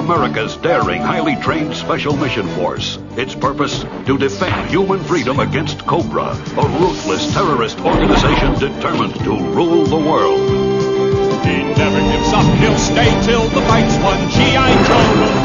America's daring, highly trained Special Mission Force. Its purpose? To defend human freedom against Cobra, a ruthless terrorist organization determined to rule the world. He never gives up, he'll stay till the fight's won. G.I. Joe will